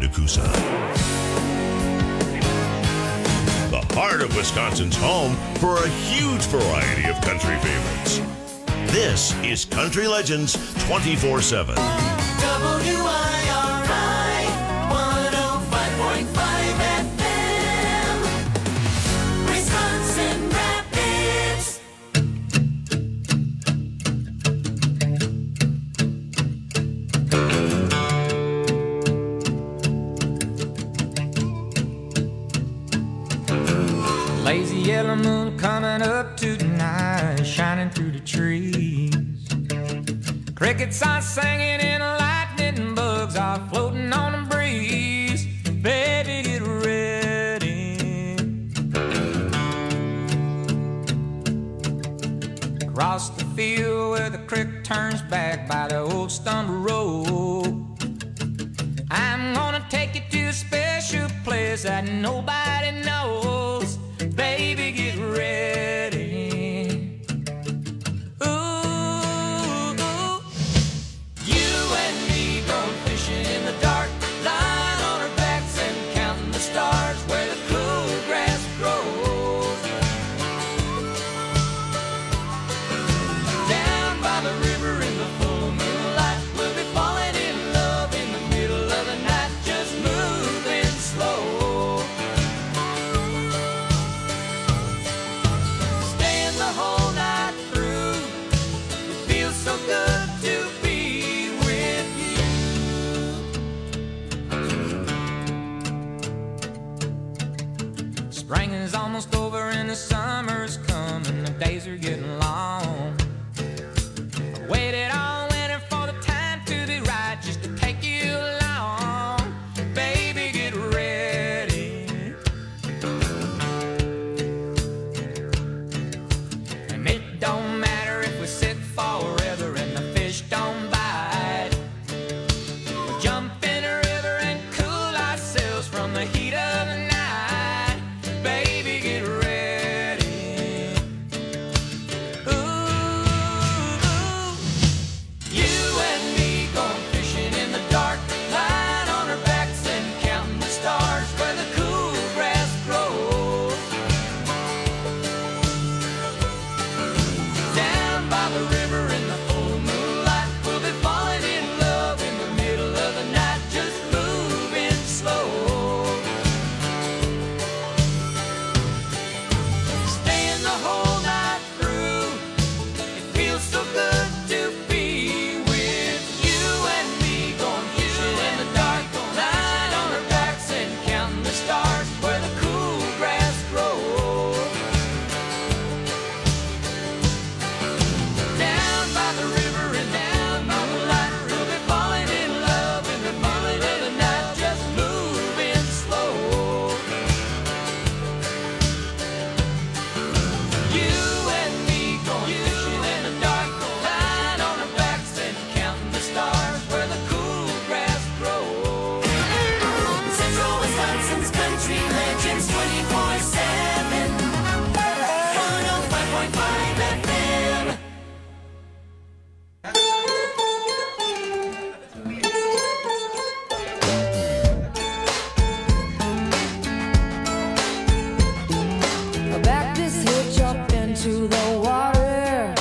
Yakuza. The heart of Wisconsin's home for a huge variety of country favorites. This is Country Legends 24/7. WIRI 105.5 FM, Wisconsin Rapids. Lazy yellow moon coming up tonight, shining through the trees. Crickets are singing and lightning bugs are floating on the breeze. Baby, get ready. Across the field where the creek turns back by the old stumble road, I'm gonna take you to a special place that nobody knows. Baby, get ready. Ooh, you and me going fishing in the dark, lying on our backs and counting the stars where the cool grass grows. Down by the river in the full moonlight, we'll be falling in love in the middle of the night, just moving slow. Staying the whole night through, it feels so good to be with you. Spring is almost over and the summer's coming, the days are getting long. I waited all winter for the time to be right, just to take you along. Baby, get ready. And it don't matter if we sit forever and the fish don't bite. We'll jump in a river and cool ourselves from the heat of the night. Baby, get ready. Ooh, you and me going fishing in the dark, lying on our backs and counting the stars where the cool grass grows. Down by the river in the full moonlight, we'll be falling in love in the middle of the night, just moving slow. Staying the whole night through, it feels so good to be with you and me going fishing in the dark, lying on our backs and counting the stars where the cool grass grows. Down by the river and down by the light, we'll be falling in love in the middle of the night, just moving slow. You and me going fishing in the dark, lying on our backs and counting the stars where the cool grass grows. Central Wisconsin's Country Legends 24/7, 105.5 FM. Back this hitch up into the water,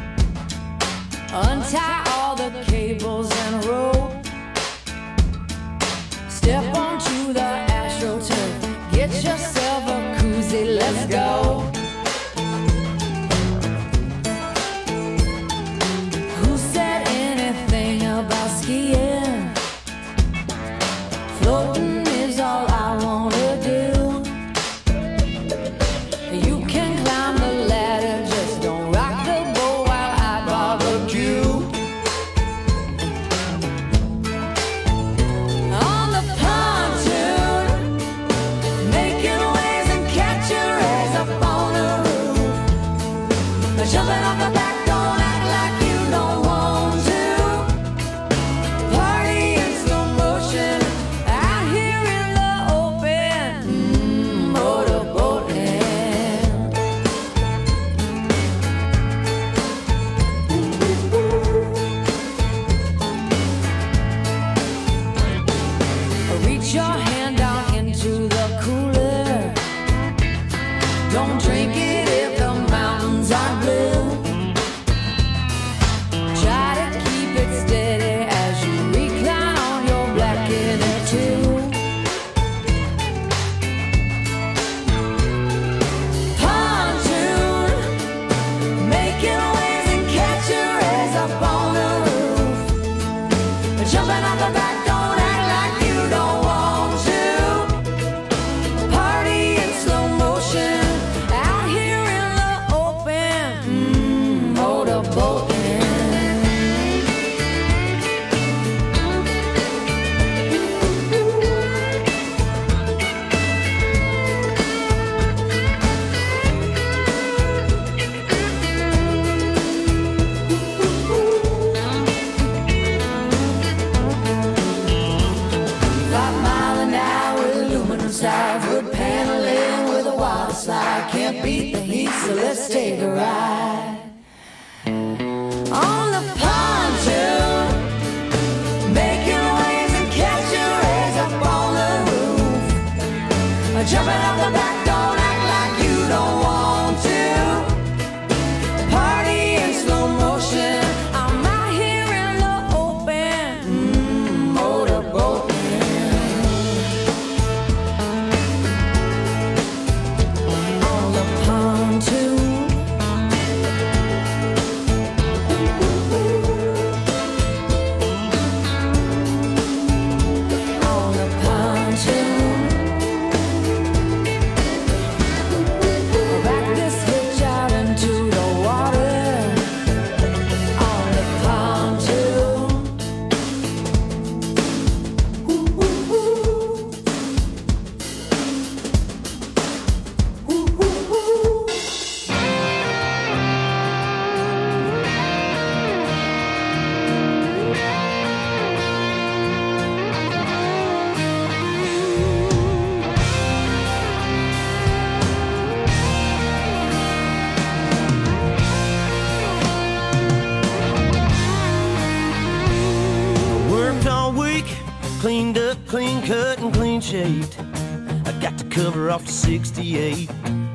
untie all the cables and rope, step onto the AstroTurf, get yourself a koozie, let's go. Who said anything about skiing? Floating is all I wanna do. You can climb the ladder, just don't rock the boat while I barbecue. On the pontoon, making waves and catching rays up on the roof. Jumping off the back, don't act like you don't want to. Party in slow motion, out here in the open, motorboating. Reach your shaped. I got the cover off the 68.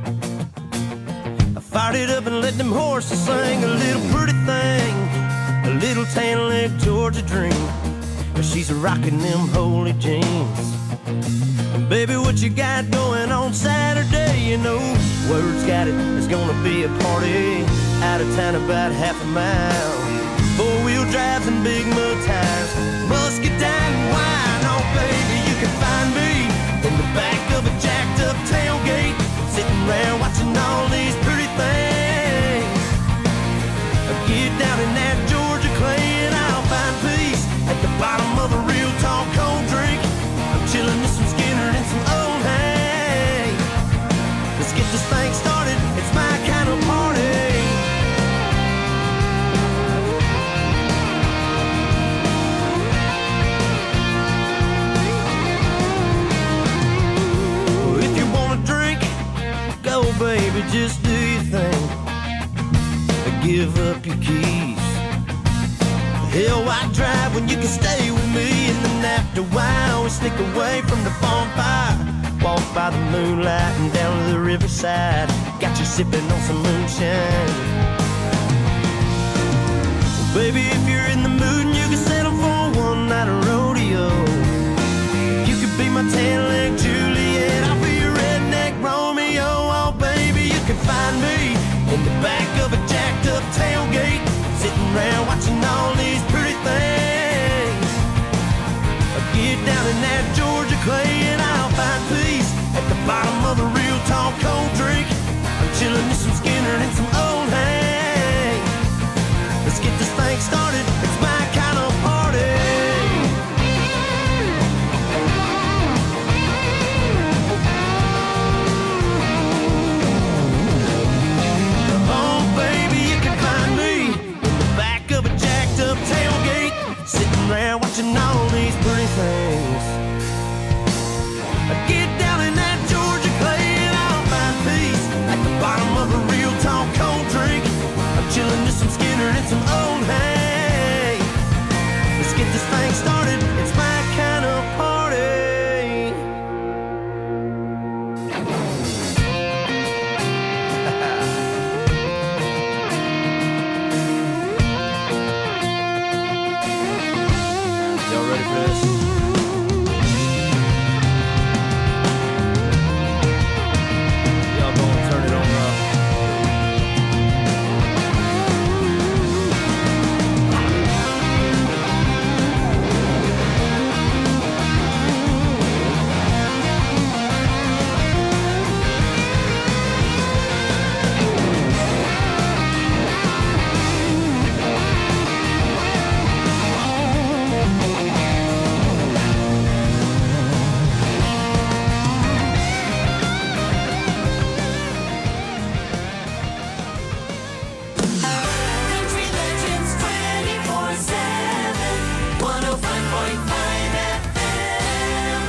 I fired it up and let them horses sing a little pretty thing, a little tan leg Georgia dream. She's rocking them holy jeans. Baby, what you got going on Saturday? You know, word's got it, there's gonna be a party out of town about half a mile. Four-wheel drives and big mud tires, musket down and wine. Oh, baby, you can find me in the back of a jacked-up tailgate, sitting around watching all these pretty things. Get down in that Georgia clay and I'll find peace at the bottom of a real tall cold drink. I'm chilling with some Skinner and some old hay. Let's get this thing started, it's my kind of party. Well, if you wanna drink, go baby, just do your thing. Give up your keys. Hell, why drive when you can stay with me? And then after a while, we sneak away from the bonfire, walk by the moonlight and down to the riverside. Got you sipping on some moonshine. Well, baby, if you're in the mood and you can settle for one night of rodeo, you could be my tan-leg Juliet, I'll be your redneck Romeo. Oh, baby, you can find me in the back of a jacked-up tailgate, sitting around watching all these pretty things. I'll get down in that Georgia clay and I'll find peace at the bottom of a real tall cold drink. I'm chilling with some Skinner and some old hay. Let's get this thing started, it's my kind of party. Tailgate, sitting there watching all these pretty things. I get down in that Georgia clay and I'll find peace at the bottom of a real tall cold drink. I'm chilling with some Skinner and some old hay. Let's get this thing started, it's my kind of party. Y'all ready for this? Y'all gonna turn it on up. Country Legends 24/7, 105.5 FM.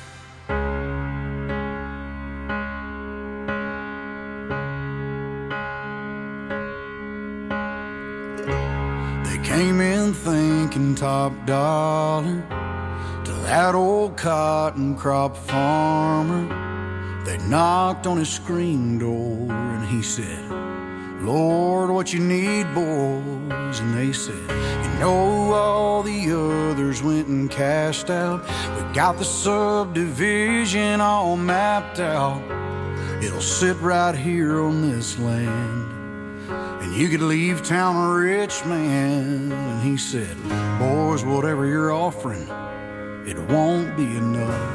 They came in thinking top dollar to that old cotton crop farmer. They knocked on his screen door and he said, Lord, what you need, boys? And they said, you know, all the others went and cashed out. We got the subdivision all mapped out. It'll sit right here on this land, and you could leave town a rich man. And he said, boys, whatever you're offering, it won't be enough.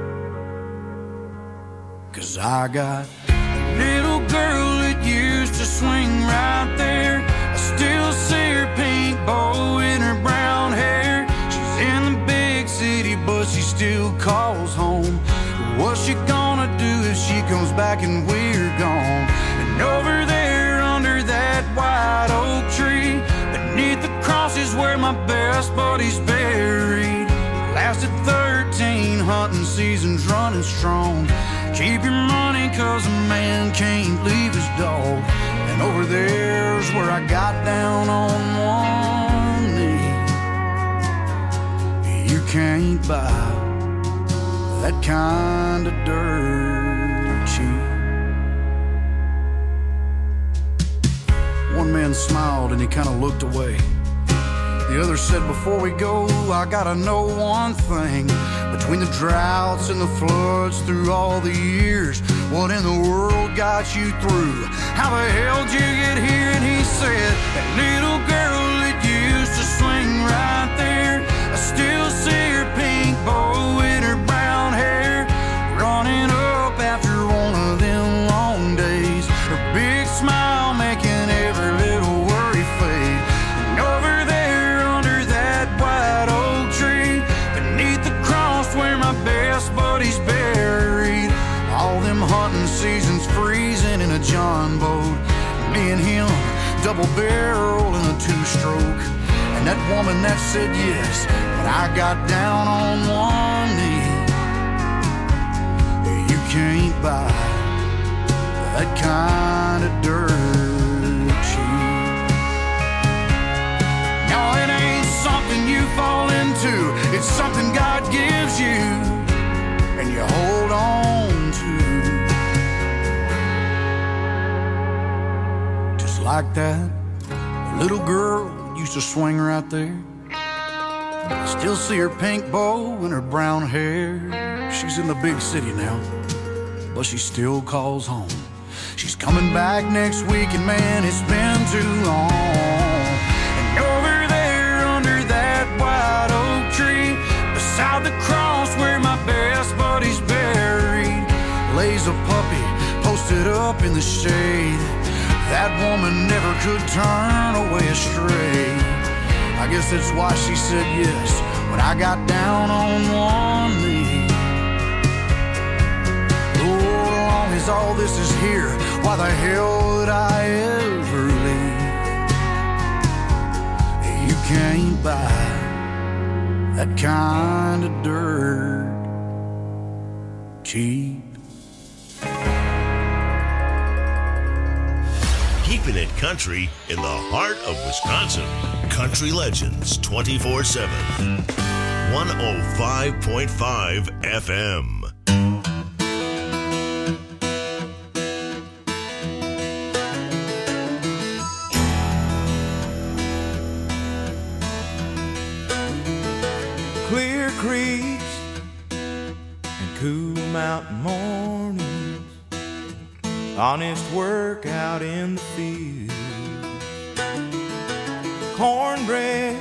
'Cause I got a little girl that used to swing right there. I still see her pink bow in her brown hair. She's in the big city, but she still calls home. What's she gonna do if she comes back and we're gone? And over there under that white oak tree, beneath the cross is where my best buddy's buried. Lasted 13 hunting seasons running strong. Keep your money 'cause a man can't leave his dog. And over there's where I got down on one knee. You can't buy that kind of dirt cheap. One man smiled and he kind of looked away. The other said, before we go, I gotta know one thing. Between the droughts and the floods through all the years, what in the world got you through? How the hell did you get here? And he said, that little girl that used to swing right there, I still see her pink bow in her brown hair, running up after one of them long days, her big smile making every little worry fade. And over there under that white oak tree, beneath the cross where my best buddy's buried, all them hunting seasons freezing in a John boat, me and him double barrel in a two-stroke. And that woman that said yes, but I got down on one knee. You can't buy that kind of dirt cheap. No, it ain't something you fall into, it's something God gives you and you hold on to. Just like that little girl used to swing right there. I still see her pink bow and her brown hair. She's in the big city now, but she still calls home. She's coming back next week, and man, it's been too long. And over there under that white oak tree, beside the cross where my best buddy's buried, lays a puppy posted up in the shade. That woman never could turn away astray. I guess that's why she said yes when I got down on one knee. Oh, as long as all this is here, why the hell would I ever leave? You can't buy that kind of dirt cheap. Keeping it country in the heart of Wisconsin. Country Legends 24/7. 105.5 FM. Clear creeks and cool mountain mornings, honest work out in the field, cornbread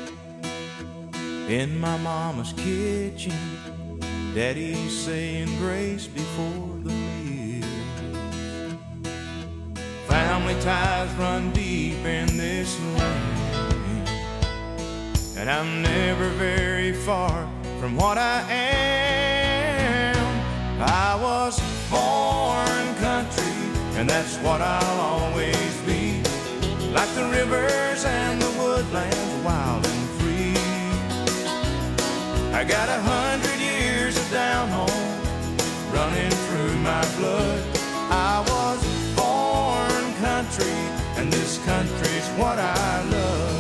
in my mama's kitchen, daddy saying grace before the meal. Family ties run deep in this land, and I'm never very far from what I am. I was born country, and that's what I'll always be. Like the rivers and the woodlands, wild and free. I got 100 years of down home running through my blood. I was born country, and this country's what I love.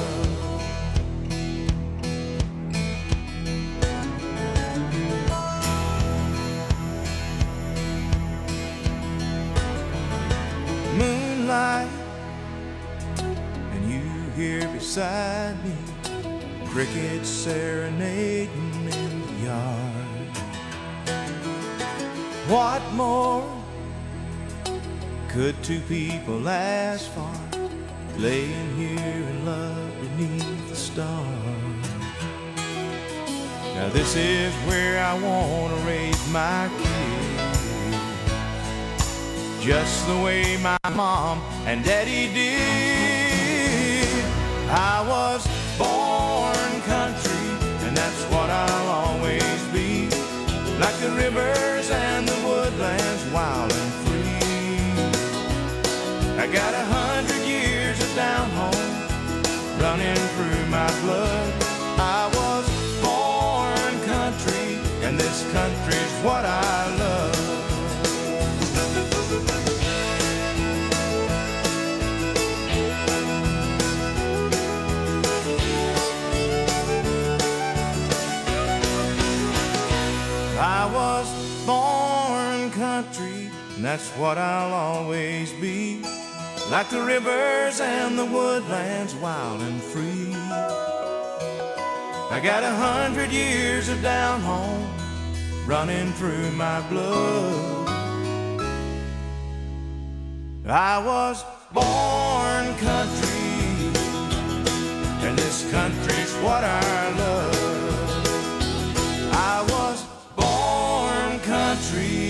Moonlight, and you here beside me, crickets serenading in the yard. What more could two people ask for, laying here in love beneath the stars? Now this is where I want to raise my kids, just the way my mom and daddy did. I was born country, and that's what I'll always be. Like the rivers and the woodlands, wild and free. I got 100 years of down home running through my blood. I was born country, and this country's what I love. I was that's what I'll always be. Like the rivers and the woodlands, wild and free. I got 100 years of down home running through my blood. I was born country, and this country's what I love. I was born country.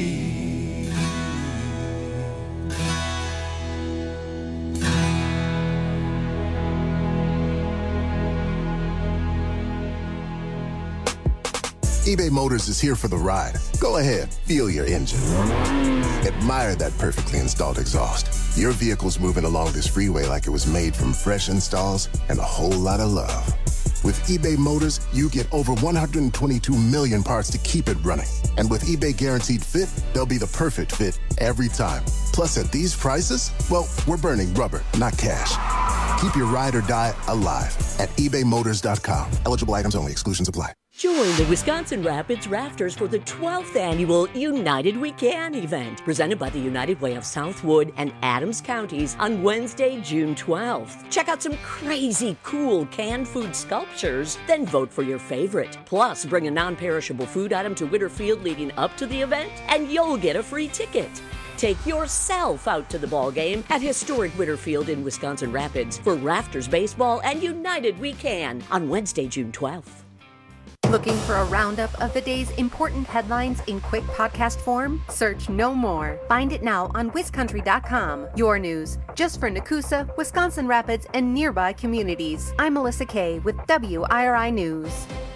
eBay Motors is here for the ride. Go ahead, feel your engine. Admire that perfectly installed exhaust. Your vehicle's moving along this freeway like it was made from fresh installs and a whole lot of love. With eBay Motors, you get over 122 million parts to keep it running. And with eBay Guaranteed Fit, they'll be the perfect fit every time. Plus, at these prices, well, we're burning rubber, not cash. Keep your ride or die alive at ebaymotors.com. Eligible items only. Exclusions apply. Join the Wisconsin Rapids Rafters for the 12th annual United We Can event, presented by the United Way of Southwood and Adams Counties on Wednesday, June 12th. Check out some crazy cool canned food sculptures, then vote for your favorite. Plus, bring a non-perishable food item to Witterfield leading up to the event, and you'll get a free ticket. Take yourself out to the ball game at historic Witterfield in Wisconsin Rapids for Rafters Baseball and United We Can on Wednesday, June 12th. Looking for a roundup of the day's important headlines in quick podcast form? Search No More. Find it now on WisCountry.com. Your news, just for Nakusa, Wisconsin Rapids, and nearby communities. I'm Melissa Kay with WIRI News.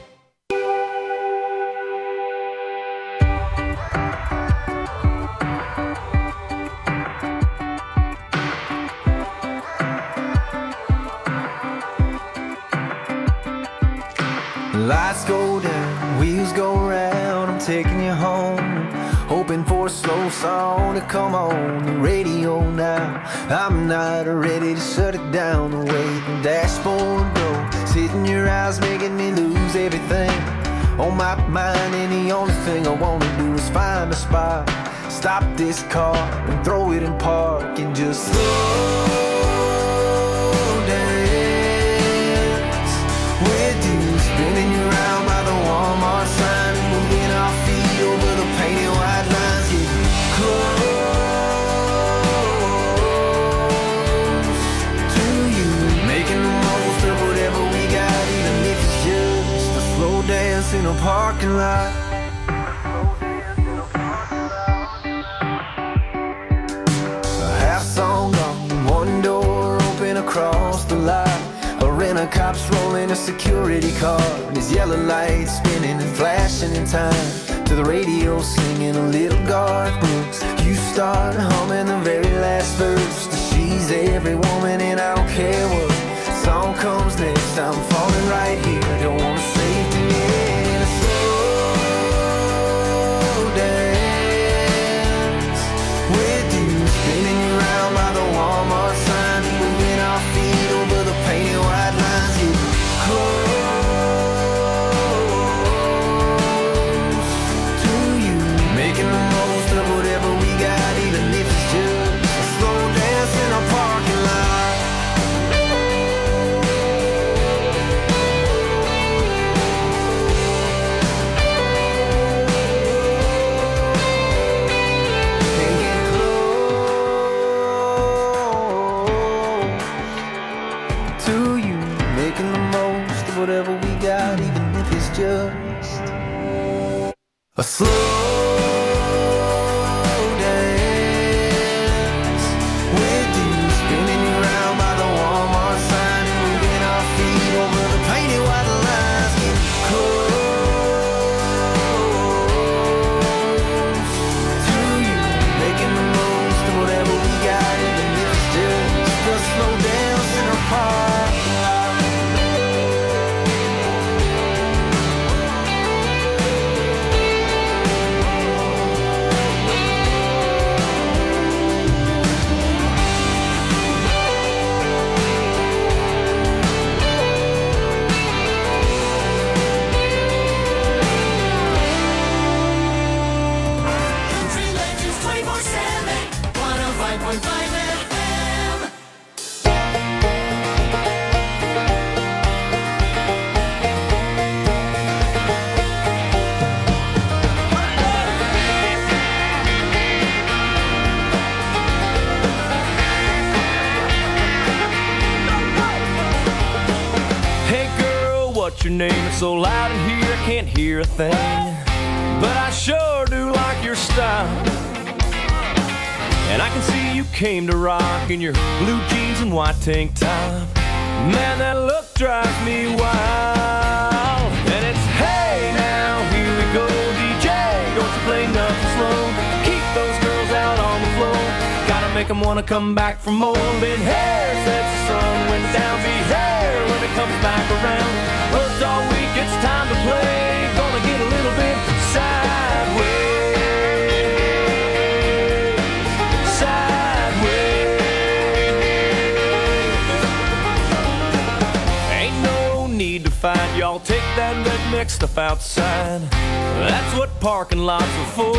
Lights go down, wheels go round, I'm taking you home. Hoping for a slow song to come on the radio now. I'm not ready to shut it down. The way the dashboard goes, hitting your eyes, making me lose everything on my mind. And the only thing I wanna do is find a spot, stop this car and throw it in park and just slow dance with you. Spinning you around by the Walmart sign and moving our feet over the painted white lines. Getting close to you, making the most of whatever we got, even if it's just a slow dance in a parking lot. A half song on one door open across the lot. A cop's rolling a security car, and his yellow lights spinning and flashing in time to the radio singing a little Garth Brooks. You start humming the very last verse. She's every woman and I don't care what song comes next. I'm falling right here, I don't wanna save the end. A slow dance with you, spinning you around by the Walmart sign, moving our feet over the painted white lines. Close to you, making the most of whatever we got, even if it's just a slow dance in a parking lot. Can't get close to you, making the most of whatever we got, even if it's just a slow dance with you, spinning you around by the Walmart sign and moving our feet over the painted white lines. Get close to you, making the most of whatever we got, even if it's just a slow dance in a parking lot. what's your name? It's so loud in here I can't hear a thing. But I sure do like your style. And I can see you came to rock in your blue jeans and white tank top. Man, that look drives me wild. And it's hey now, here we go, DJ. Don't you play nothing slow. Keep those girls out on the floor. Gotta make them wanna come back for more. Been here since the sun went down. Be here when it comes back around. Worked all week, it's time to play. Gonna get a little bit sideways. Find y'all take that redneck stuff outside. That's what parking lots are for.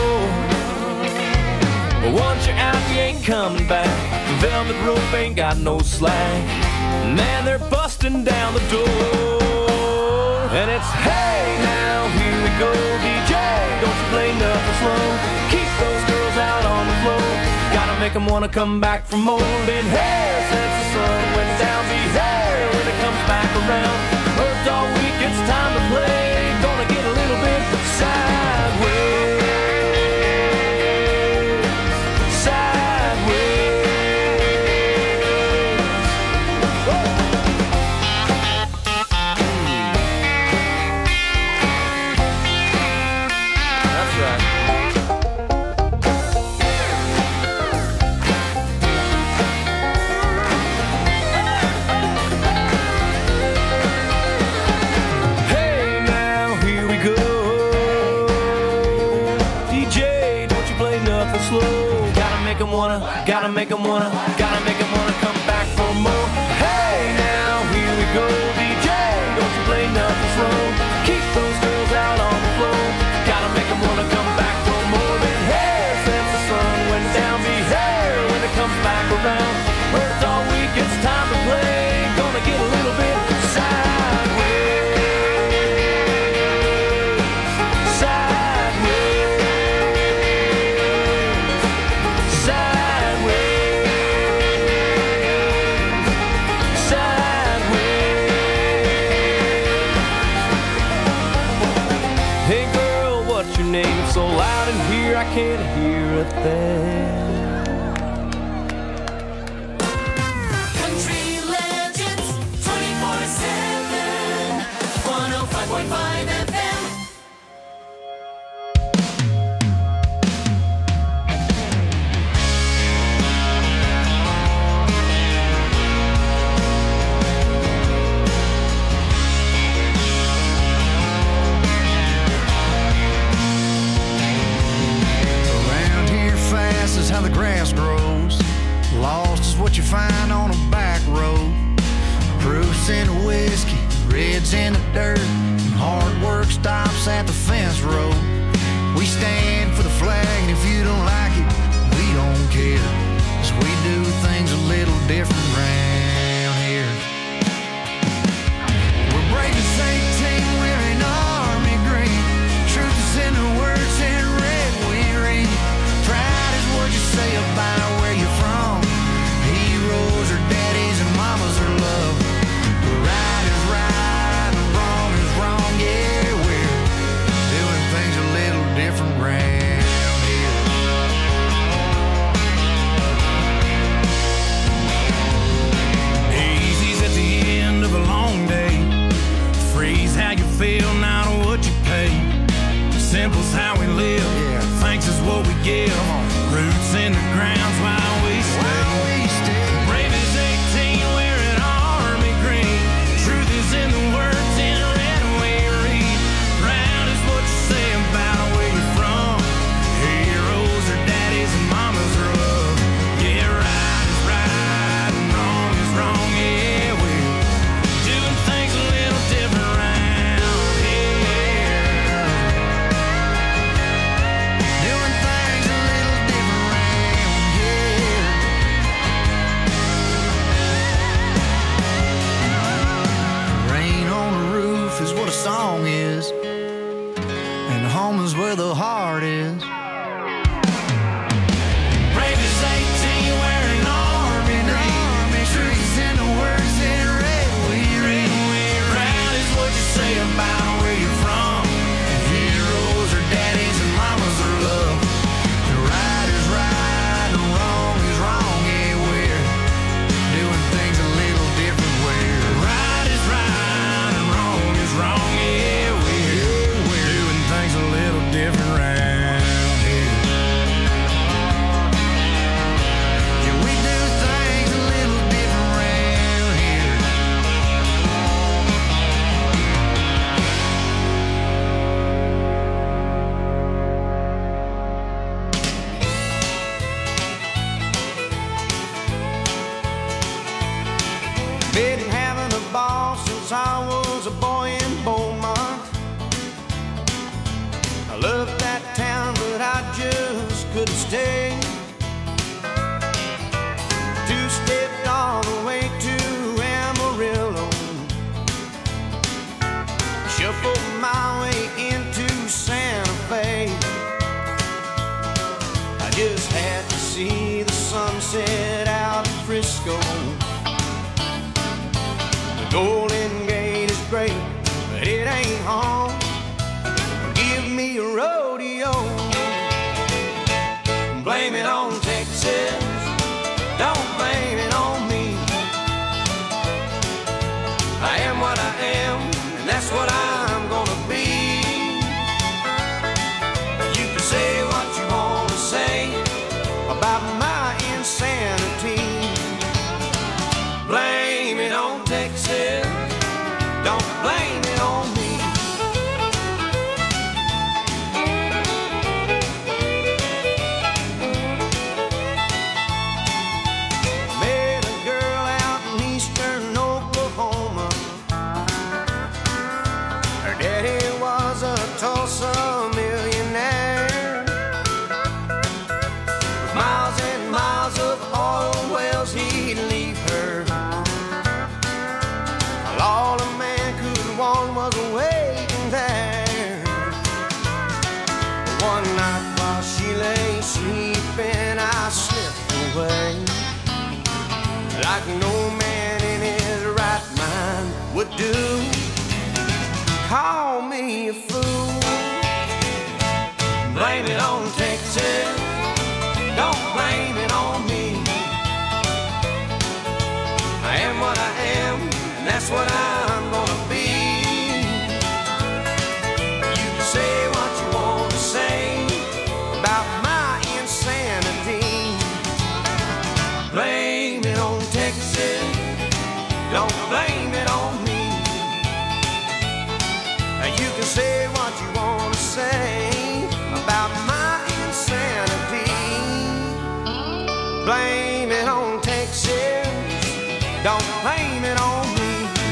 But once you're out, you ain't coming back. The velvet rope ain't got no slack. Man, they're busting down the door. And it's hey now, here we go, DJ. Don't you play nothing slow. Keep those girls out on the floor. Gotta make them wanna come back for more. Been here since the sun went down. Be here when it comes back around. Worked all week, it's time to play. Gonna get a little bit sideways. Sideways. That's right. Gotta make them wanna come back for more. Hey now, here we go, DJ. Don't you play nothing slow. Keep those girls out on the floor. Gotta make them wanna come back for more. Been here since the sun went down. Be here when it comes back around. Worked all week, it's time to play. Gonna get a little bit sideways. So loud in here I can't hear a thing. Country Legends 24/7 105.5 FM. How the grass grows. Lost is what you find on a back road. Proofs in the whiskey, reds in the dirt, and hard work stops at the fence road. We stand for the flag, and if you don't like it, we don't care, 'cause we do things a little different round here. We're breaking St. Team, wearing army green. Truth is in the words in red we read. Pride is what you say about where you're from. Heroes are daddies and mamas are love. Right is right and wrong is wrong. Yeah, we're doing things Been having a ball since I was a boy in Beaumont. I loved that town, but I just couldn't stay. Two-stepped all the way to Amarillo, shuffled my way into Santa Fe. I just had to see the sunset out of Frisco. The Golden Gate is great, but it ain't home. Give me a rodeo. Blame it on Texas, don't blame it on me. I am what I am, and that's what I'm gonna be. You can say what you want to say about my insanity. Blame it on Texas, don't blame it on me. Met a girl out in eastern Oklahoma. Her daddy was a Tulsa millionaire. With miles and miles of oil wells he'd leave her. All a man could want was waiting there. One night while she lay sleeping, I slipped away, like no man in his right mind would do. Call me a fool. Blame it on Texas, don't blame it on me. I am what I am, and that's what I'm gonna be. You can say what you want to say about my insanity. Blame it on Texas, don't blame it on me. You can say what you want to say about my insanity. Blame it on Texas, don't blame it on me.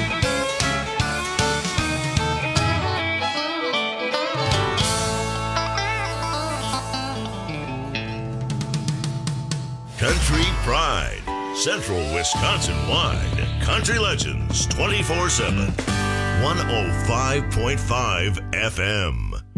Country Pride, Central Wisconsin-wide. Country Legends 24/7. 105.5 FM.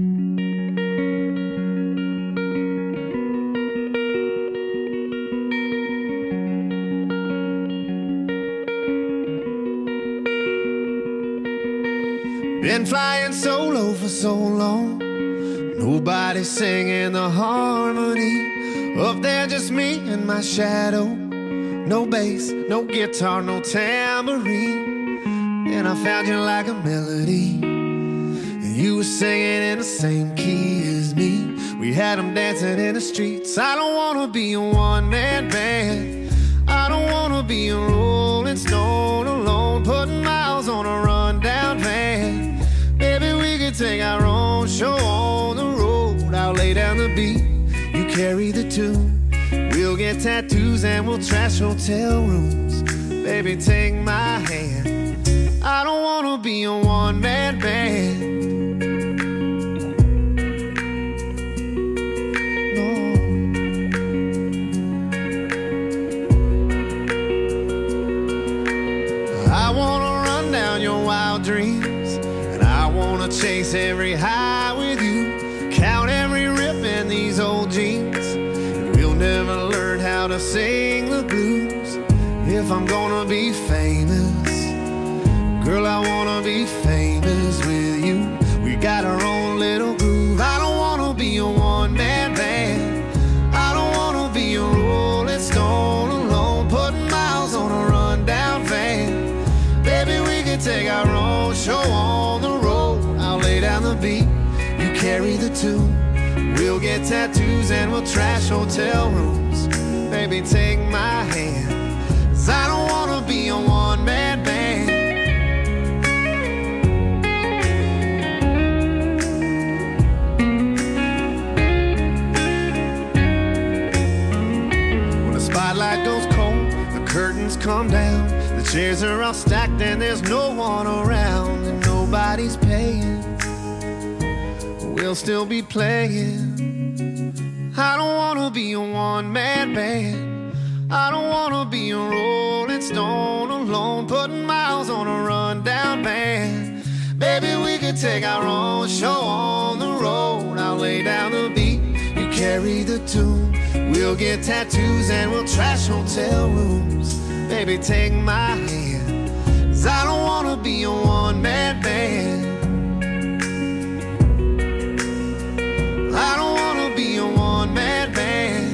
Been flying solo for so long, nobody singing the harmony. Up there just me and my shadow. No bass, no guitar, no tambourine. And I found you like a melody, and you were singing in the same key as me. We had them dancing in the streets. I don't wanna be a one-man band, I don't wanna be a rolling stone alone, putting miles on a rundown van. Maybe we could take our own show on the road. I'll lay down the beat, you carry the tune. We'll get tattoos and we'll trash hotel rooms. Baby, take my hand, I don't wanna be a one-man band. No. I wanna run down your wild dreams, and I wanna chase every high with you, count every rip in these old jeans. And we'll never learn how to sing the blues if I'm gonna be famous. Girl, I wanna be famous with you. We got our own little groove. I don't wanna be a one-man band, I don't wanna be a rolling stone alone, putting miles on a rundown van. Baby, we could take our own show on the road. I'll lay down the beat, you carry the tune. We'll get tattoos and we'll trash hotel rooms. Baby, take my hand, 'cause I don't wanna be a one-man band. When the spotlight goes cold, the curtains come down, the Chairs are all stacked and there's no one around and nobody's paying. We'll still be playing. I don't wanna be a one-man band. I don't wanna be a Rolling Stone alone, putting miles on a rundown band. Baby, we could take our own show on the road. I'll lay down the beat, you carry the tune. We'll get tattoos and we'll trash hotel rooms. Baby, take my hand, 'cause I don't wanna be a one-man band. I don't wanna be a one-man band.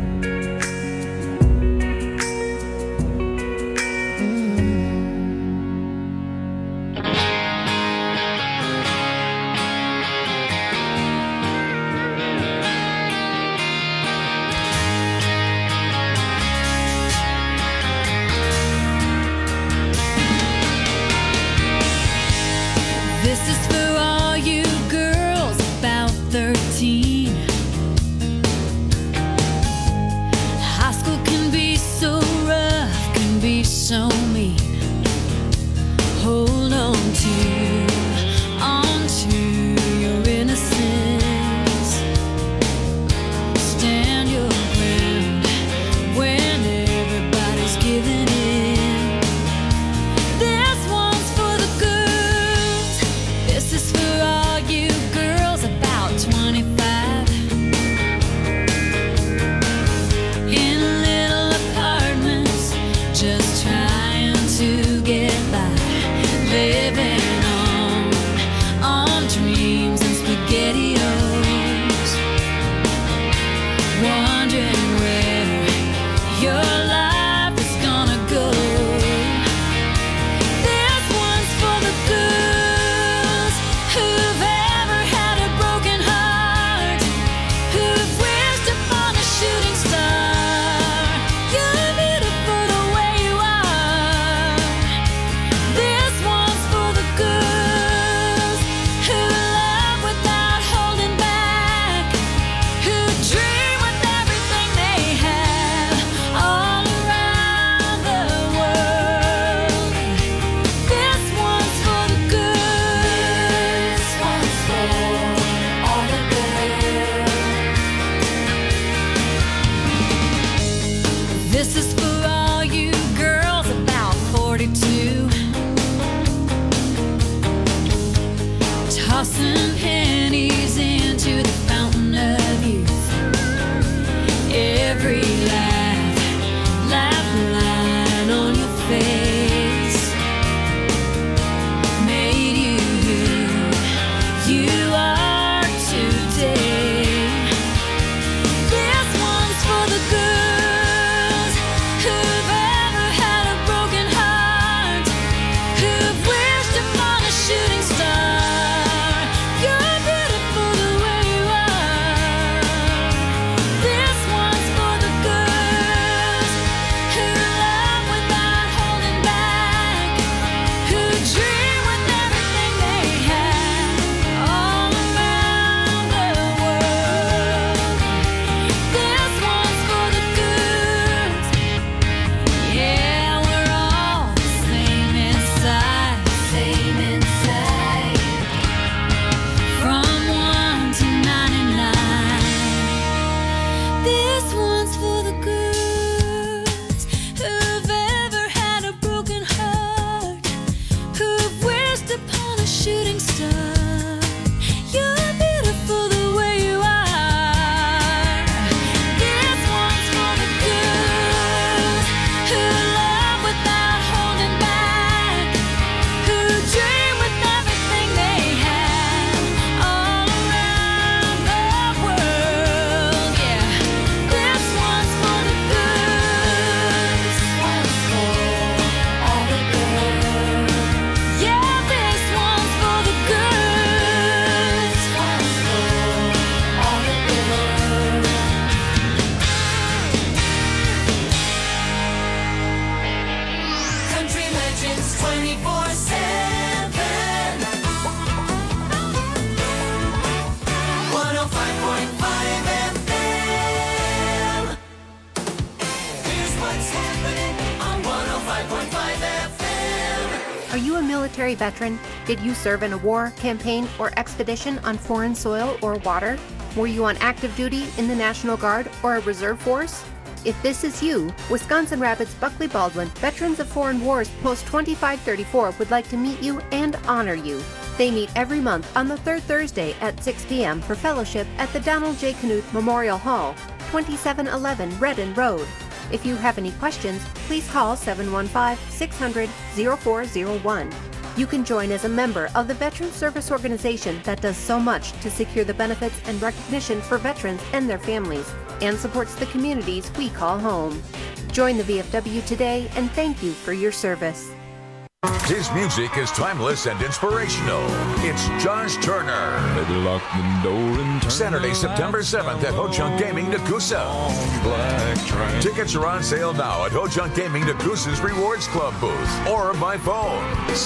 This is for all you girls about 13. High school can be so rough, can be so mean. Hold on to your innocence. Stand your ground when everybody's giving in. This one's for the girls. This is for all you girls about 25. In little apartments, just trying to get by. Living on dreams and SpaghettiOs. Wondering where your life is gonna go. This one's for the girls who've ever had a broken heart, who've wished upon a shooting star. You're beautiful the way you are. This one's for the girls who love without holding back, who dream with everything they have all around the world. This one's for the girls. This one's for all the girls. This is for all you girls about 42. Tossing pennies into the fountain of youth. Every laugh line on your face made you who you are today. This one's for the girls who've ever had a broken heart, who've wished upon a shooting star. Are you a military veteran? Did you serve in a war, campaign, or expedition on foreign soil or water? Were you on active duty in the National Guard or a reserve force? If this is you, Wisconsin Rapids Buckley Baldwin Veterans of Foreign Wars Post 2534 would like to meet you and honor you. They meet every month on the third Thursday at 6 p.m. for fellowship at the Donald J. Knuth Memorial Hall, 2711 Redden Road. If you have any questions, please call 715-600-0401. You can join as a member of the Veterans Service Organization that does so much to secure the benefits and recognition for veterans and their families, and supports the communities we call home. Join the VFW today, and thank you for your service. His music is timeless and inspirational. It's Josh Turner. Maybe lock the door and turn Saturday, September 7th at Ho Chunk Gaming, Nakusa. Tickets are on sale now at Ho Chunk Gaming, Nakusa's Rewards Club booth or by phone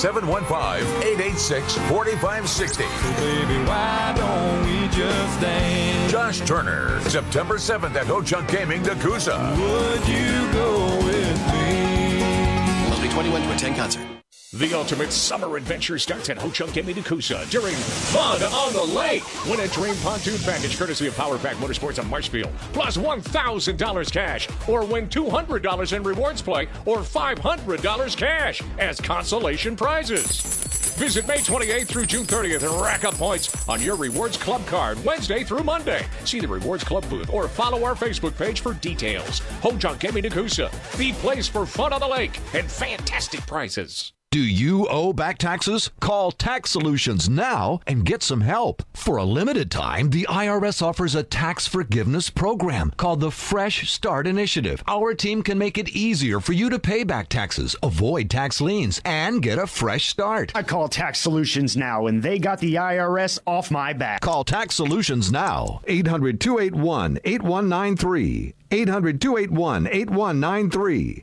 715-886-4560. Baby, why don't we just dance? Josh Turner, September 7th at Ho Chunk Gaming, Nakusa. Would you go with me? Must be 21 to attend concert. The ultimate summer adventure starts at Ho Chunk Gaming Nakusa during Fun on the Lake. Win a Dream Pontoon Package courtesy of Power Pack Motorsports of Marshfield, plus $1,000 cash, or win $200 in rewards play or $500 cash as consolation prizes. Visit May 28th through June 30th and rack up points on your Rewards Club card Wednesday through Monday. See the Rewards Club booth or follow our Facebook page for details. Ho Chunk Gaming Nakusa, the place for fun on the lake and fantastic prizes. Do you owe back taxes? Call Tax Solutions now and get some help. For a limited time, the IRS offers a tax forgiveness program called the Fresh Start Initiative. Our team can make it easier for you to pay back taxes, avoid tax liens, and get a fresh start. I call Tax Solutions now, and they got the IRS off my back. Call Tax Solutions now. 800-281-8193. 800-281-8193.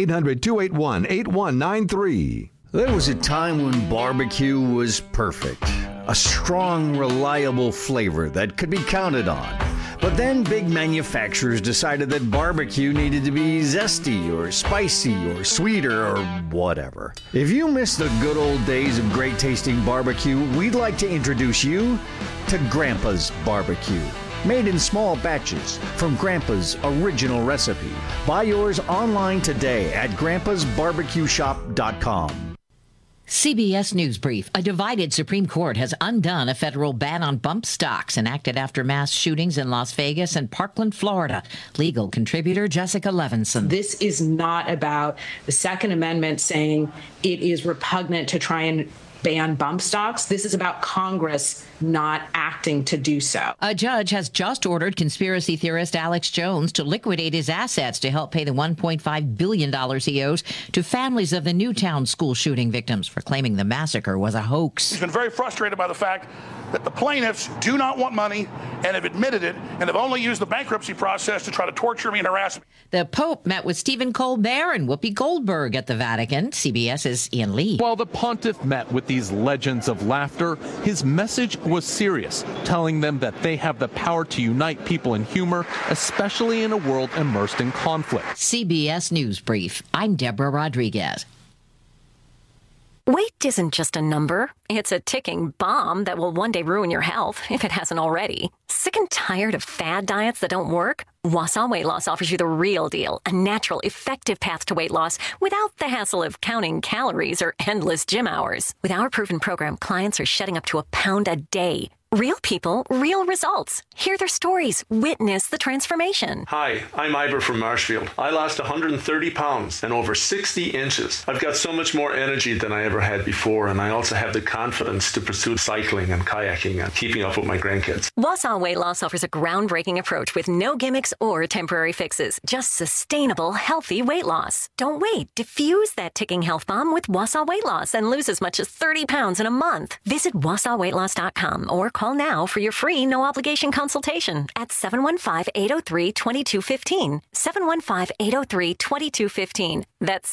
800-281-8193. There was a time when barbecue was perfect. A strong, reliable flavor that could be counted on. But then big manufacturers decided that barbecue needed to be zesty or spicy or sweeter or whatever. If you miss the good old days of great tasting barbecue, we'd like to introduce you to Grandpa's Barbecue. Made in small batches from Grandpa's original recipe. Buy yours online today at grandpasbarbecueshop.com. CBS News Brief. A divided Supreme Court has undone a federal ban on bump stocks enacted after mass shootings in Las Vegas and Parkland, Florida. Legal contributor Jessica Levinson. This is not about the Second Amendment saying it is repugnant to try and ban bump stocks. This is about Congress not acting to do so. A judge has just ordered conspiracy theorist Alex Jones to liquidate his assets to help pay the $1.5 billion he owes to families of the Newtown school shooting victims for claiming the massacre was a hoax. He's been very frustrated by the fact that the plaintiffs do not want money and have admitted it and have only used the bankruptcy process to try to torture me and harass me. The Pope met with Stephen Colbert and Whoopi Goldberg at the Vatican. CBS's Ian Lee. While the pontiff met with these legends of laughter, his message was serious, telling them that they have the power to unite people in humor, especially in a world immersed in conflict. CBS News Brief. I'm Deborah Rodriguez. Weight isn't just a number. It's a ticking bomb that will one day ruin your health, if it hasn't already. Sick and tired of fad diets that don't work? Wausau Weight Loss offers you the real deal, a natural, effective path to weight loss without the hassle of counting calories or endless gym hours. With our proven program, clients are shedding up to a pound a day. Real people, real results. Hear their stories. Witness the transformation. Hi, I'm Ivor from Marshfield. I lost 130 pounds and over 60 inches. I've got so much more energy than I ever had before, and I also have the confidence to pursue cycling and kayaking and keeping up with my grandkids. Wausau Weight Loss offers a groundbreaking approach with no gimmicks or temporary fixes. Just sustainable, healthy weight loss. Don't wait. Diffuse that ticking health bomb with Wausau Weight Loss and lose as much as 30 pounds in a month. Visit WausauWeightLoss.com or call now for your free no-obligation consultation at 715-803-2215. 715-803-2215. That's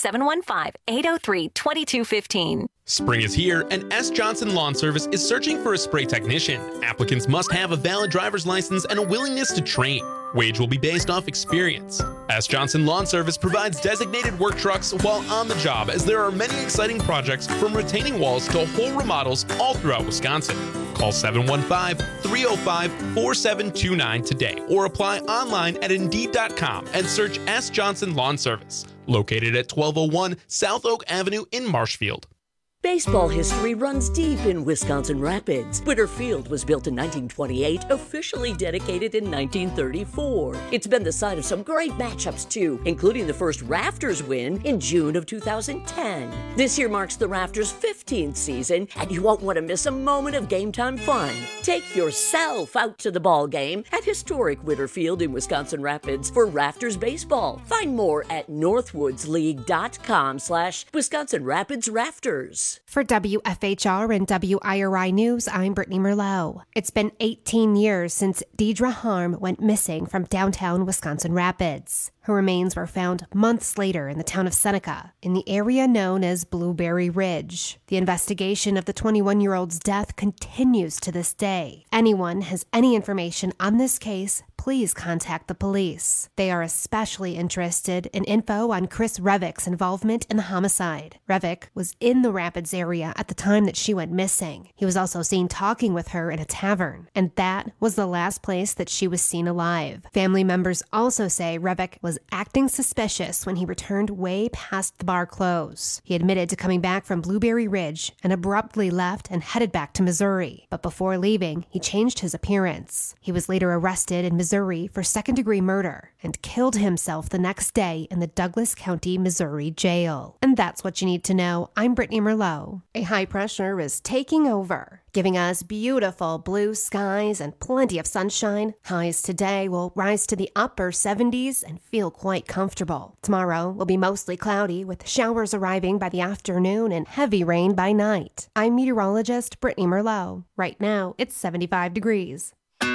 715-803-2215. Spring is here, and S. Johnson Lawn Service is searching for a spray technician. Applicants must have a valid driver's license and a willingness to train. Wage will be based off experience. S. Johnson Lawn Service provides designated work trucks while on the job, as there are many exciting projects from retaining walls to whole remodels all throughout Wisconsin. Call 715-305-4729 today or apply online at Indeed.com and search S. Johnson Lawn Service, located at 1201 South Oak Avenue in Marshfield. Baseball history runs deep in Wisconsin Rapids. Witter Field was built in 1928, officially dedicated in 1934. It's been the site of some great matchups too, including the first Rafters win in June of 2010. This year marks the Rafters' 15th season, and you won't want to miss a moment of game time fun. Take yourself out to the ball game at historic Witter Field in Wisconsin Rapids for Rafters baseball. Find more at northwoodsleague.com/Wisconsin Rapids Rafters. For WFHR and WIRI News, I'm Brittany Merlot. It's been 18 years since Deidre Harm went missing from downtown Wisconsin Rapids. Her remains were found months later in the town of Seneca, in the area known as Blueberry Ridge. The investigation of the 21-year-old's death continues to this day. Anyone has any information on this case, please contact the police. They are especially interested in info on Chris Revick's involvement in the homicide. Revick was in the Rapids area at the time that she went missing. He was also seen talking with her in a tavern, and that was the last place that she was seen alive. Family members also say Revick was acting suspicious when he returned way past the bar close. He admitted to coming back from Blueberry Ridge and abruptly left and headed back to Missouri. But before leaving, he changed his appearance. He was later arrested in Missouri for second-degree murder and killed himself the next day in the Douglas County, Missouri jail. And that's what you need to know. I'm Brittany Merlot. A high pressure is taking over, giving us beautiful blue skies and plenty of sunshine. Highs today will rise to the upper 70s and feel quite comfortable. Tomorrow will be mostly cloudy with showers arriving by the afternoon and heavy rain by night. I'm meteorologist Brittany Merlot. Right now, it's 75 degrees.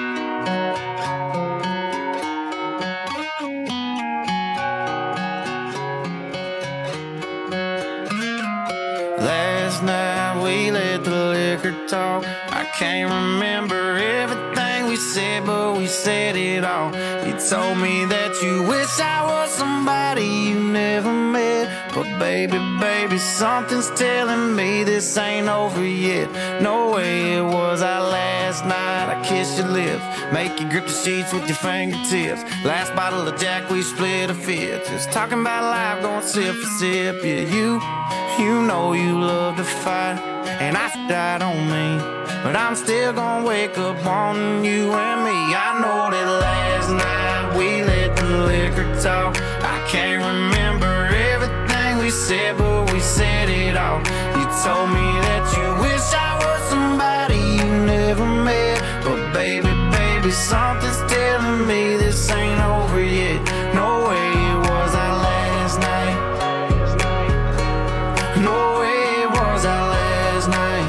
Last night we let the liquor talk. I can't remember everything we said, but we said it all. You told me that you wish I was somebody you never met. But baby, something's telling me this ain't over yet. No way it was our last night. I kissed your lips, make you grip the sheets with your fingertips. Last bottle of Jack, we split a fifth. Just talking about life, going sip for sip. Yeah, you know you love to fight, and I died on me, but I'm still gonna wake up on you and me. I know that last night we let the liquor talk. I can't remember everything we said, but we said it all. You told me that you wish I was somebody you never met. But baby, something's telling me this ain't over yet. No way it was our last night. No way it was our last night.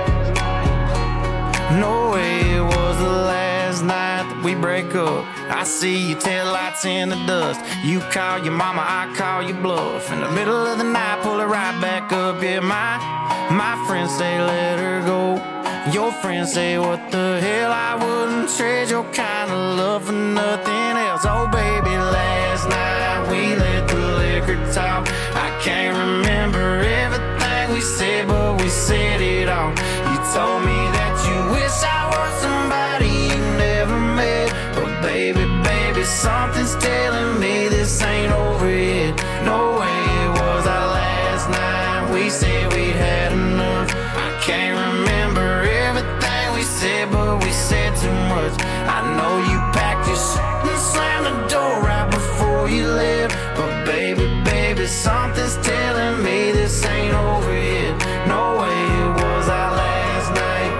No way it was the last night that we break up. I see your taillights in the dust. You call your mama, I call your bluff. In the middle of the night, pull it right back up. Yeah, my friends say let her go. Your friends say what the hell, I wouldn't trade your kind of love for nothing else. Oh baby, last night we let the liquor talk. I can't remember everything we said, but we said it all. You told me that you wish I was somebody you never met. But baby, something's telling me this ain't over yet. No way it was our last night. We said we had enough. I can't remember everything we said, but we said too much. I know you packed your shit and slammed the door right before you left. But baby, something's telling me this ain't over yet. No way it was our last night.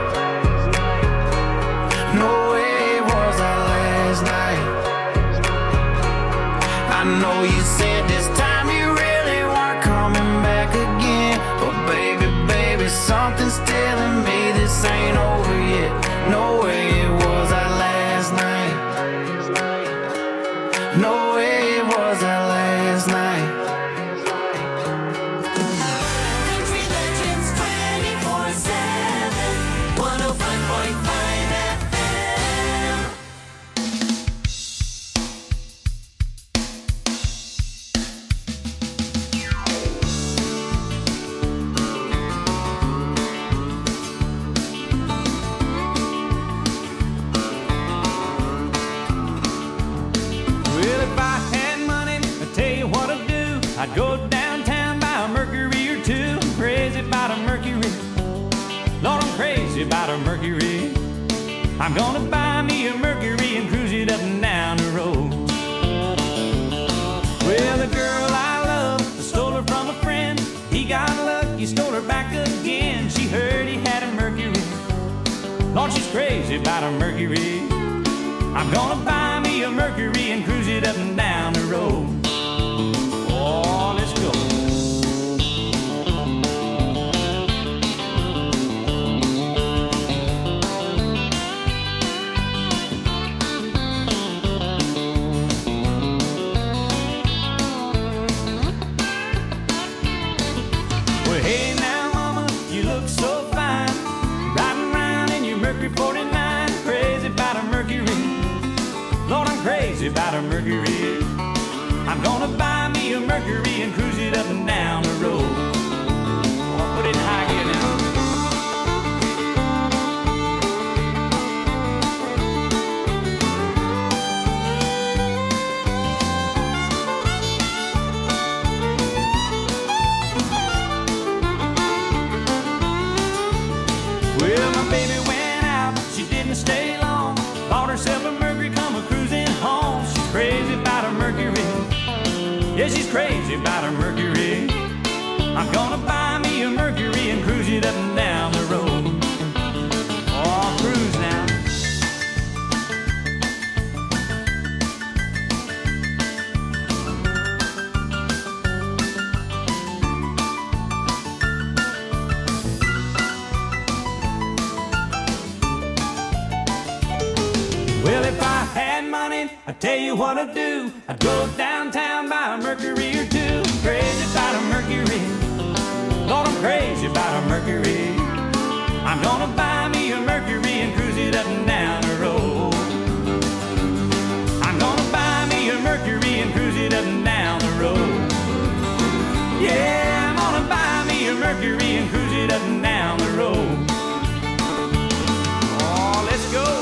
No way it was our last night. I know you said this time you really weren't coming back again. But baby, something's telling me this ain't over yet. No way it was our last night. No way it was our last night. Country Legends 24/7, 105.5 FM. about a Mercury. I'm gonna buy me a Mercury and cruise it up and down the road. Well, the girl I love, I stole her from a friend. He got lucky, stole her back again. She heard he had a Mercury. Lord, she's crazy about a Mercury. I'm gonna buy me a Mercury and cruise it up and down the road. Oh, let's go. Well, hey now, mama, you look so fine. Riding around in your Mercury 49. Crazy about a Mercury. Lord, I'm crazy about a Mercury. I'm gonna buy me a Mercury and cruise it up and down the road. Oh, put it in high gear now. Well, my baby went out, she didn't stay long. Bought herself a Mercury, come a cruising home. She's crazy about a Mercury. Yeah, she's crazy about a Mercury. I'm gonna buy me a Mercury and cruise it up and down the road. Oh, cruise now. Well, if I had money, I'd tell you what I'd do. I'd go downtown, buy a Mercury or two. Crazy about a Mercury. Lord, I'm crazy about a Mercury. I'm gonna buy me a Mercury and cruise it up and down the road. I'm gonna buy me a Mercury and cruise it up and down the road. Yeah, I'm gonna buy me a Mercury and cruise it up and down the road. Oh, let's go.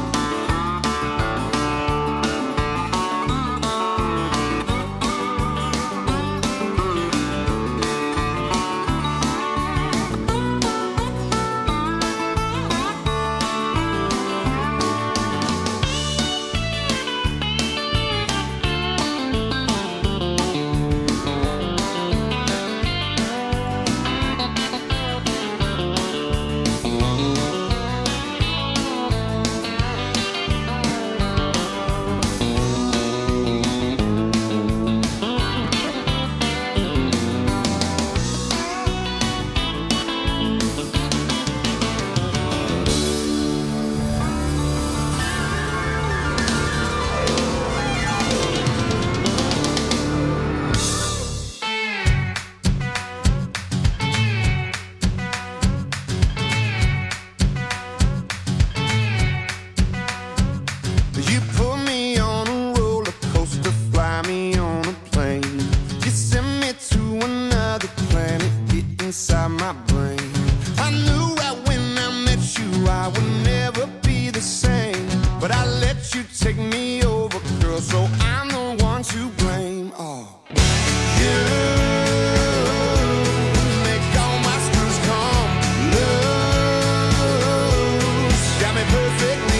You put me on a roller coaster, fly me on a plane. You send me to another planet, get inside my brain. I knew that when I met you, I would never be the same. But I let you take me over, girl, so I'm the one to blame. Oh, you make all my screws come loose. Got me perfectly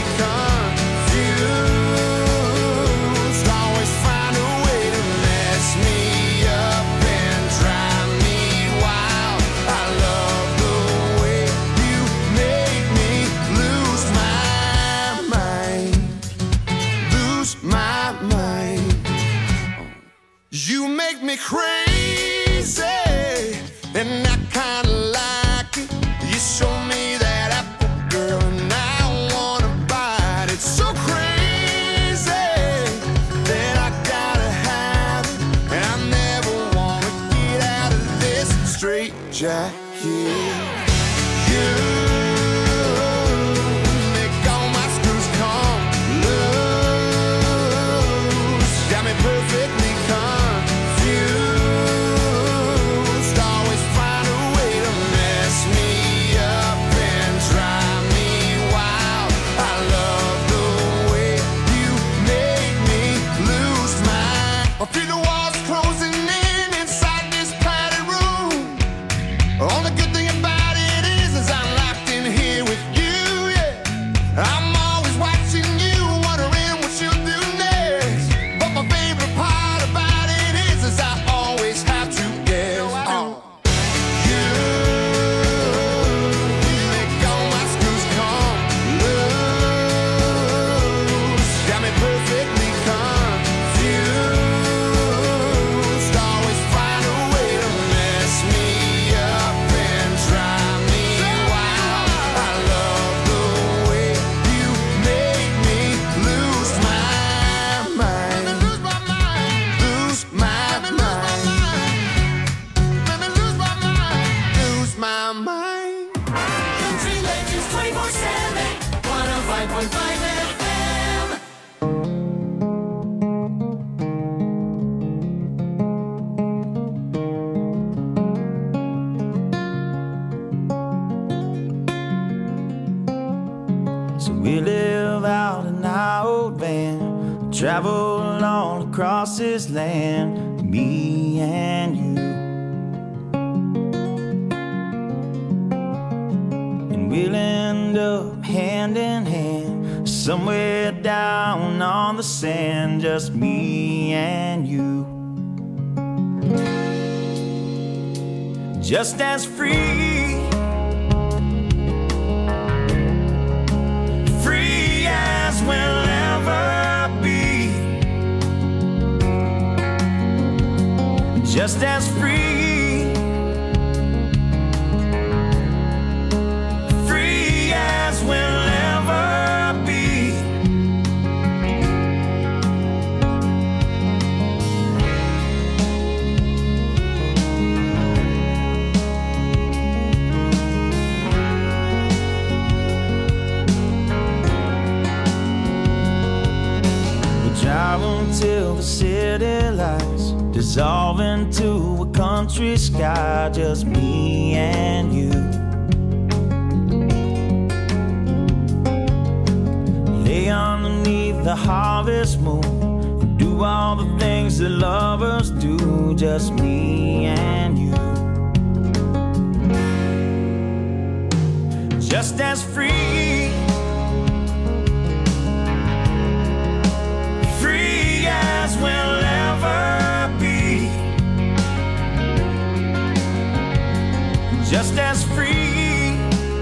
confused. Always find a way to mess me up and drive me wild. I love the way you make me lose my mind. Lose my mind. You make me crazy, and I kinda like it. You show me that apple, girl, and I wanna bite it. So crazy that I gotta have it, and I never wanna get out of this straight jacket. You make all my screws come loose. Got me perfectly confused. Always find a way to mess me up and drive me wild. I love the way you make me lose my. I feel the walls closing in inside this padded room. Only good thing about it is I'm locked in here with you. FM. So we live out in our old van, travel all across this land, me and you. And we'll end up hand in hand, somewhere down on the sand, just me and you. Just as free, free as we'll ever be. Just as free, free as we'll ever be. We drive until the city lights dissolve into a country sky, just me and you. Lay underneath the harvest moon and do all the things that lovers do, just me and you. Just as free, free as we'll ever be. Just as free,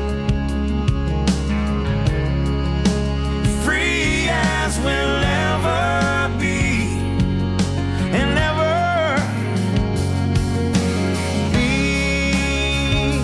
free as we'll ever be, and ever be.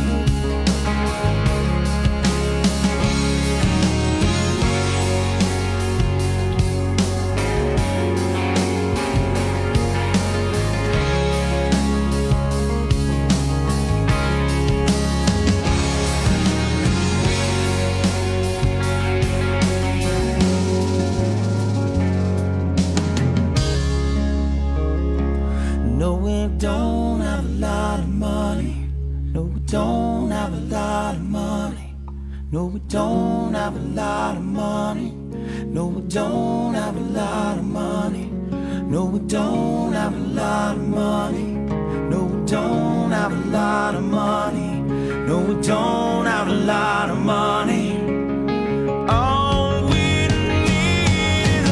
No, we don't have a lot of money. No, we don't have a lot of money. No, we don't have a lot of money. No, we don't have a lot of money. No, we don't have a lot of money. No, we don't have a lot of money. No, we don't have a lot of money. All we need is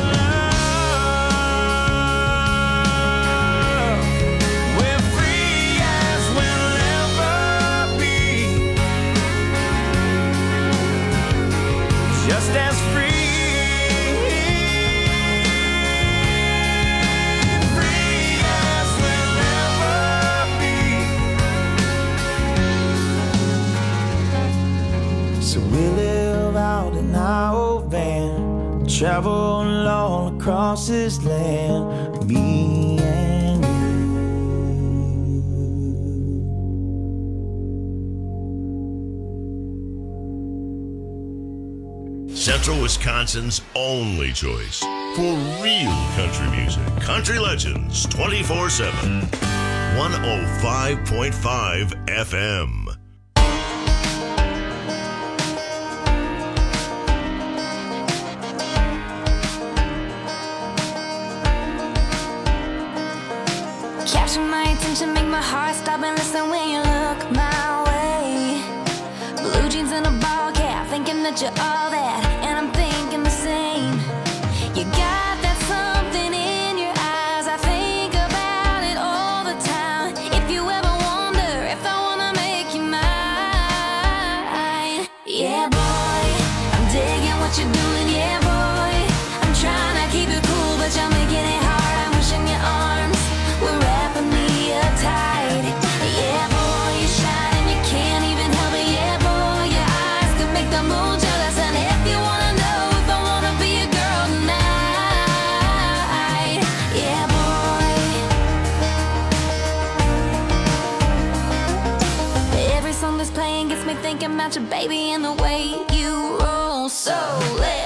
love. We're free as we'll ever be. Just as free. Free as we'll ever be. So we live out in our old van, travel all across this land, me and Central Wisconsin's only choice for real country music. Country Legends 24/7. 105.5 FM. Capture my attention, make my heart stop and listen when you look my way. Blue jeans and a ball cap, thinking that you're all that, and I'm thinking the same. You got that something in your eyes, I think about it all the time. If you ever wonder if I wanna make you mine, yeah boy, I'm digging what you're doing, yeah boy. I'm trying to keep it cool, but you're making it hard. I'm wishing your arms were wrapping me up tight. Yeah boy, you shine and you can't even help it. Yeah boy, your eyes could make the moon jealous. And if you wanna know if I wanna be a girl tonight, yeah boy. Every song that's playing gets me thinking about your baby and the way you roll. So let's